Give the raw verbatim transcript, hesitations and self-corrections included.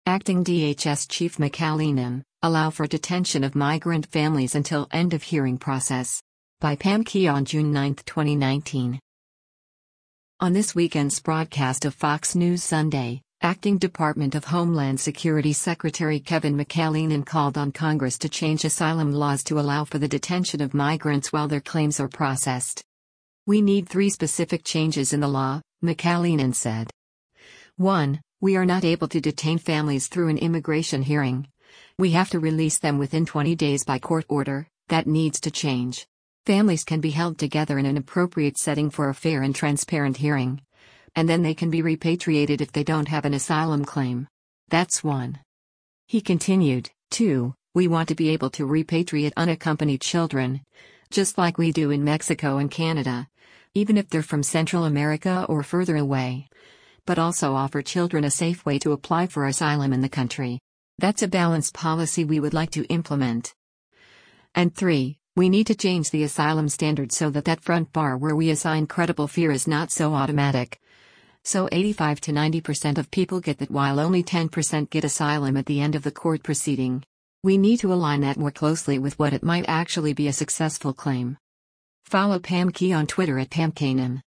Acting D H S Chief McAleenan, allow for detention of migrant families until end of hearing process. By Pam Key on June ninth, twenty nineteen. On this weekend's broadcast of Fox News Sunday, Acting Department of Homeland Security Secretary Kevin McAleenan called on Congress to change asylum laws to allow for the detention of migrants while their claims are processed. "We need three specific changes in the law," McAleenan said. one. We are not able to detain families through an immigration hearing. We have to release them within twenty days by court order. That needs to change. Families can be held together in an appropriate setting for a fair and transparent hearing. And then they can be repatriated if they don't have an asylum claim. That's one. He continued, two. We want to be able to repatriate unaccompanied children, just like we do in Mexico and Canada, even if they're from Central America or further away. But also offer children a safe way to apply for asylum in the country. That's a balanced policy we would like to implement. And three, we need to change the asylum standard so that that front bar where we assign credible fear is not so automatic. So eighty-five to ninety percent of people get that while only ten percent get asylum at the end of the court proceeding. We need to align that more closely with what it might actually be a successful claim. Follow Pam Key on Twitter at Pam Keenan.